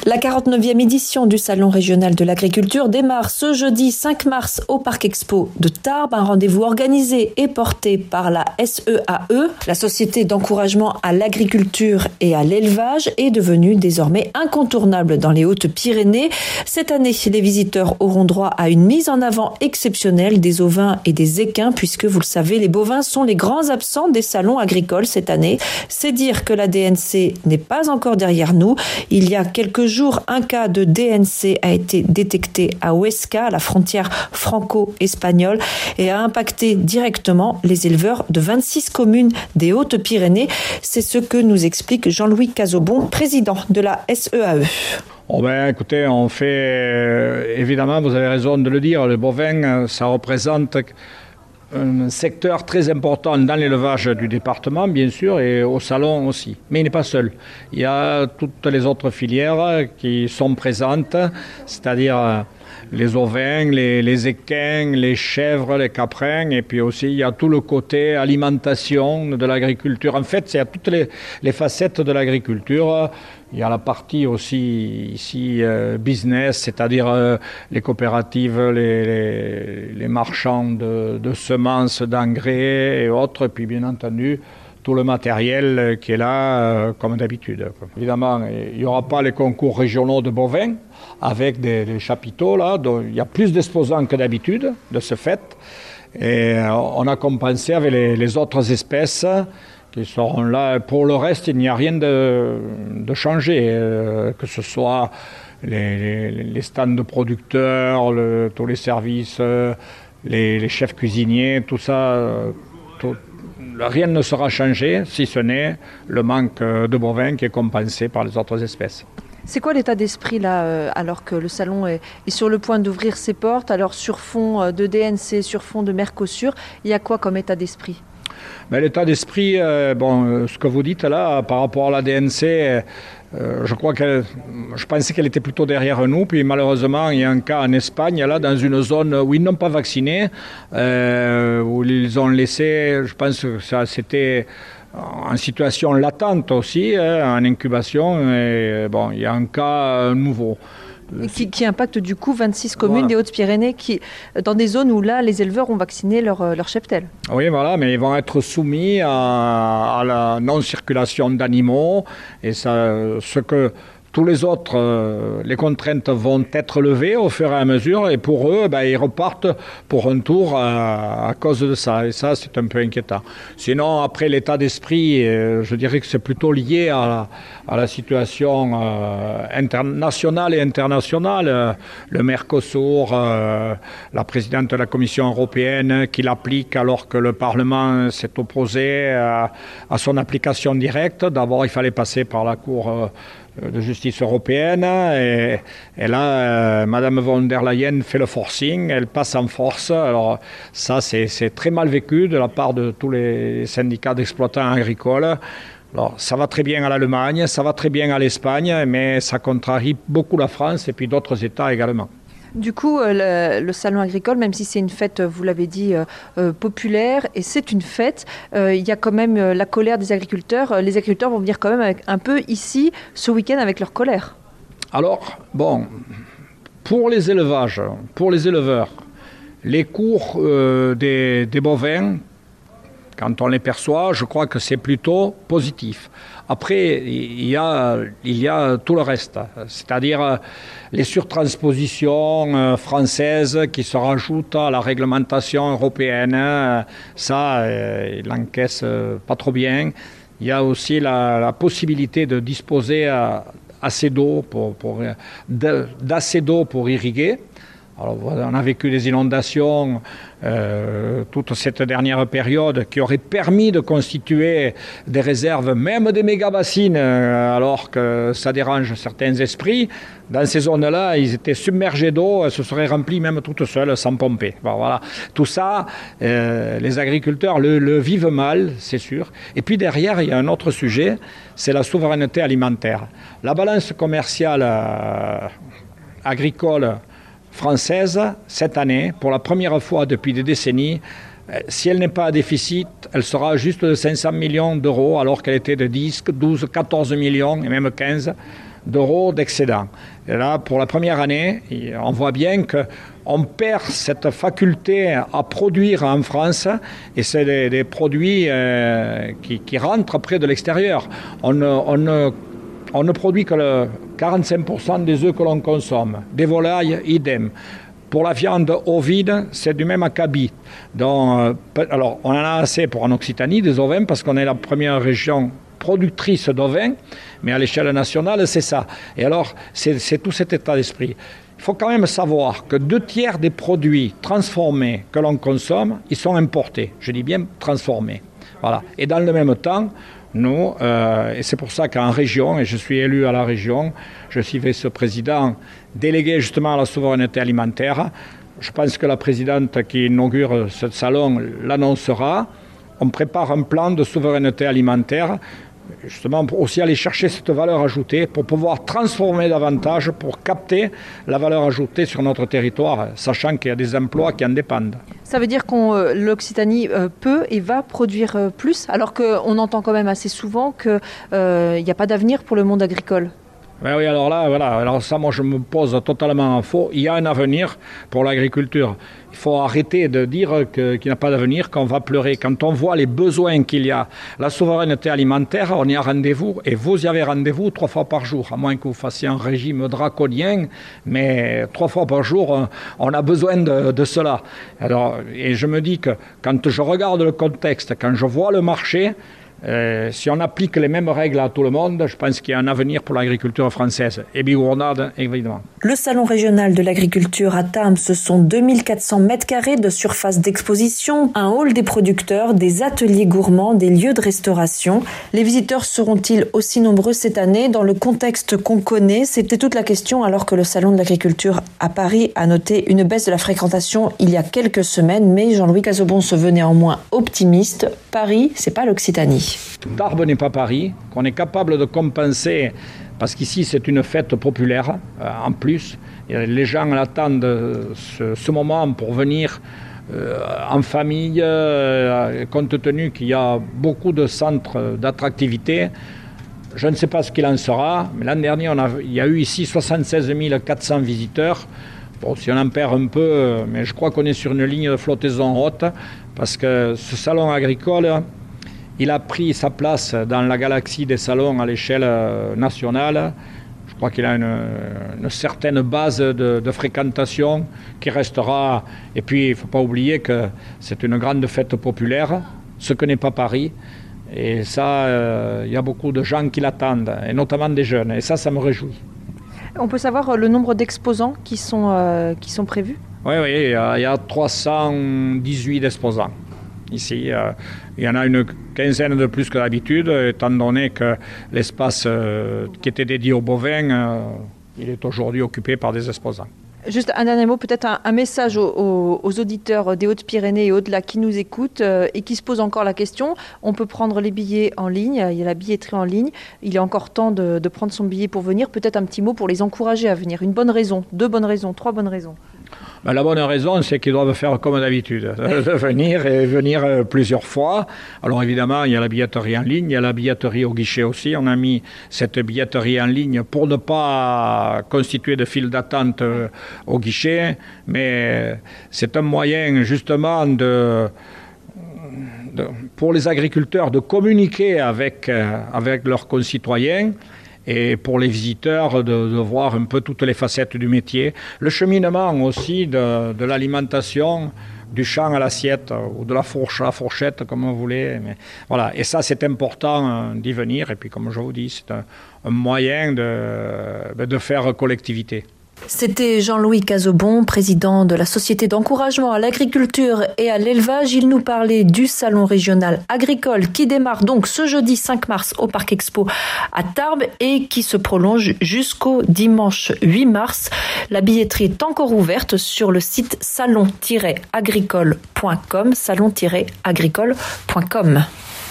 La 49e édition du Salon régional de l'agriculture démarre ce jeudi 5 mars au Parc Expo de Tarbes, un rendez-vous organisé et porté par la SEAE. La société d'encouragement à l'agriculture et à l'élevage est devenue désormais incontournable dans les Hautes-Pyrénées. Cette année, les visiteurs auront droit à une mise en avant exceptionnelle des ovins et des équins, puisque vous le savez, les bovins sont les grands absents des salons agricoles cette année. C'est dire que la DNC n'est pas encore derrière nous. Il y a quelques jours, un cas de DNC a été détecté à Huesca, à la frontière franco-espagnole, et a impacté directement les éleveurs de 26 communes des Hautes-Pyrénées. C'est ce que nous explique Jean-Louis Cazobon, président de la SEAE. Écoutez, on fait, évidemment, vous avez raison de le dire, le bovin, ça représente un secteur très important dans l'élevage du département, bien sûr, et au salon aussi. Mais il n'est pas seul. Il y a toutes les autres filières qui sont présentes, c'est-à-dire les ovins, les équins, les chèvres, les caprins, et puis aussi il y a tout le côté alimentation de l'agriculture. En fait, il y a toutes les facettes de l'agriculture. Il y a la partie aussi ici business, c'est-à-dire les coopératives, les marchands de semences, d'engrais et autres, et puis bien entendu tout le matériel qui est là comme d'habitude. Évidemment, il n'y aura pas les concours régionaux de bovins avec des chapiteaux là, donc il y a plus d'exposants que d'habitude de ce fait, et on a compensé avec les autres espèces qui seront là. Pour le reste, il n'y a rien de changé, que ce soit les stands de producteurs, tous les services, les chefs cuisiniers, tout ça, rien ne sera changé, si ce n'est le manque de bovins qui est compensé par les autres espèces. C'est quoi l'état d'esprit là, alors que le salon est sur le point d'ouvrir ses portes, alors sur fond de DNC, sur fond de Mercosur, il y a quoi comme état d'esprit ? L'état d'esprit, ce que vous dites là, par rapport à la DNC, je pensais qu'elle était plutôt derrière nous, puis malheureusement il y a un cas en Espagne, là, dans une zone où ils n'ont pas vacciné, où ils ont laissé, je pense que ça c'était en situation latente aussi, en incubation, et il y a un cas nouveau. Et qui impacte du coup 26 communes des Hautes-Pyrénées, dans des zones où là les éleveurs ont vacciné leur cheptel. Oui, voilà, mais ils vont être soumis à la non-circulation d'animaux, et ça, tous les autres, les contraintes vont être levées au fur et à mesure, et pour eux, ils repartent pour un tour à cause de ça. Et ça, c'est un peu inquiétant. Sinon, après l'état d'esprit, je dirais que c'est plutôt lié à la situation nationale et internationale. Le Mercosur, la présidente de la Commission européenne qui l'applique alors que le Parlement s'est opposé à son application directe. D'abord, il fallait passer par la Cour de justice européenne, et là, Madame von der Leyen fait le forcing, elle passe en force. Alors ça, c'est très mal vécu de la part de tous les syndicats d'exploitants agricoles. Alors, ça va très bien à l'Allemagne, ça va très bien à l'Espagne, mais ça contrarie beaucoup la France et puis d'autres États également. Du coup, le salon agricole, même si c'est une fête, vous l'avez dit, populaire, et c'est une fête, il y a quand même la colère des agriculteurs. Les agriculteurs vont venir quand même un peu ici, ce week-end, avec leur colère. Alors, pour les éleveurs, les cours des bovins, quand on les perçoit, je crois que c'est plutôt positif. Après, il y a tout le reste, c'est-à-dire les surtranspositions françaises qui se rajoutent à la réglementation européenne. Ça, ils l'encaissent pas trop bien. Il y a aussi la possibilité de disposer assez d'eau d'assez d'eau pour irriguer. Alors, on a vécu des inondations toute cette dernière période qui auraient permis de constituer des réserves, même des méga-bassines, alors que ça dérange certains esprits. Dans ces zones-là, ils étaient submergés d'eau, elles se seraient remplies même toutes seules, sans pomper. Voilà. Tout ça, les agriculteurs le vivent mal, c'est sûr. Et puis derrière, il y a un autre sujet, c'est la souveraineté alimentaire. La balance commerciale agricole française, cette année, pour la première fois depuis des décennies, si elle n'est pas à déficit, elle sera juste de 500 millions d'euros, alors qu'elle était de 10, 12, 14 millions et même 15 d'euros d'excédent. Et là, pour la première année, on voit bien qu'on perd cette faculté à produire en France, et c'est des produits qui rentrent après de l'extérieur. On ne produit que le 45% des œufs que l'on consomme. Des volailles, idem. Pour la viande ovine, c'est du même acabit. Alors, on en a assez pour en Occitanie, des ovins, parce qu'on est la première région productrice d'ovins, mais à l'échelle nationale, c'est ça. Et alors, c'est tout cet état d'esprit. Il faut quand même savoir que 2/3 des produits transformés que l'on consomme, ils sont importés. Je dis bien transformés. Voilà. Et dans le même temps, nous, et c'est pour ça qu'en région, et je suis élu à la région, je suis vice-président délégué justement à la souveraineté alimentaire. Je pense que la présidente qui inaugure ce salon l'annoncera. On prépare un plan de souveraineté alimentaire, justement pour aussi aller chercher cette valeur ajoutée, pour pouvoir transformer davantage, pour capter la valeur ajoutée sur notre territoire, sachant qu'il y a des emplois qui en dépendent. Ça veut dire que l'Occitanie peut et va produire plus, alors qu'on entend quand même assez souvent qu'il n'y a pas d'avenir pour le monde agricole. Oui, alors là, voilà. Alors ça, moi, je me pose totalement en faux. Il y a un avenir pour l'agriculture. Il faut arrêter de dire qu'il n'y a pas d'avenir, qu'on va pleurer. Quand on voit les besoins qu'il y a, la souveraineté alimentaire, on y a rendez-vous, et vous y avez rendez-vous 3 fois par jour, à moins que vous fassiez un régime draconien, mais 3 fois par jour, on a besoin de cela. Alors, et je me dis que quand je regarde le contexte, quand je vois le marché, si on applique les mêmes règles à tout le monde, je pense qu'il y a un avenir pour l'agriculture française et bigournade, évidemment. Le salon régional de l'agriculture à Tarbes, ce sont 2400 m² de surface d'exposition, un hall des producteurs, des ateliers gourmands, des lieux de restauration. Les visiteurs seront-ils aussi nombreux cette année dans le contexte qu'on connaît? C'était toute la question alors que le salon de l'agriculture à Paris a noté une baisse de la fréquentation il y a quelques semaines, mais Jean-Louis Cazobon se veut néanmoins optimiste. Paris, c'est pas l'Occitanie. Tarbes n'est pas Paris, qu'on est capable de compenser, parce qu'ici c'est une fête populaire en plus. Et les gens attendent ce moment pour venir en famille, compte tenu qu'il y a beaucoup de centres d'attractivité. Je ne sais pas ce qu'il en sera, mais l'an dernier il y a eu ici 76 400 visiteurs. Bon, si on en perd un peu, mais je crois qu'on est sur une ligne de flottaison haute, parce que ce salon agricole, il a pris sa place dans la galaxie des salons à l'échelle nationale. Je crois qu'il a une certaine base de fréquentation qui restera. Et puis, il ne faut pas oublier que c'est une grande fête populaire, ce que n'est pas Paris. Et ça, il y a beaucoup de gens qui l'attendent, et notamment des jeunes. Et ça me réjouit. On peut savoir le nombre d'exposants qui sont prévus? Oui, il y a 318 exposants. Ici, il y en a une quinzaine de plus que d'habitude, étant donné que l'espace qui était dédié aux bovins, il est aujourd'hui occupé par des exposants. Juste un dernier mot, peut-être un message aux auditeurs des Hautes-Pyrénées et au-delà qui nous écoutent et qui se posent encore la question. On peut prendre les billets en ligne, il y a la billetterie en ligne. Il est encore temps de prendre son billet pour venir. Peut-être un petit mot pour les encourager à venir. Une bonne raison, 2 bonnes raisons, 3 bonnes raisons. La bonne raison, c'est qu'ils doivent faire comme d'habitude, de venir plusieurs fois. Alors évidemment, il y a la billetterie en ligne, il y a la billetterie au guichet aussi. On a mis cette billetterie en ligne pour ne pas constituer de file d'attente au guichet, mais c'est un moyen justement pour les agriculteurs de communiquer avec leurs concitoyens, et pour les visiteurs de voir un peu toutes les facettes du métier. Le cheminement aussi de l'alimentation, du champ à l'assiette ou de la fourche à la fourchette, comme vous voulez. Mais voilà. Et ça, c'est important d'y venir. Et puis, comme je vous dis, c'est un moyen de faire collectivité. C'était Jean-Louis Cazobon, président de la Société d'encouragement à l'agriculture et à l'élevage. Il nous parlait du salon régional agricole qui démarre donc ce jeudi 5 mars au Parc Expo à Tarbes et qui se prolonge jusqu'au dimanche 8 mars. La billetterie est encore ouverte sur le site salon-agricole.com, salon-agricole.com.